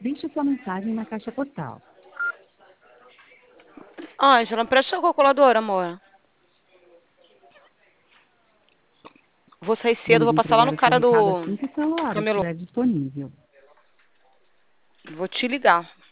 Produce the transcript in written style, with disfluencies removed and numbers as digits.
Deixe sua mensagem na caixa postal. Ângela, presta a calculadora, amor. Vou sair cedo, Vamos vou passar lá entregar no o seu cara recado do assim que o celular camelô. estiver disponível. Vou te ligar.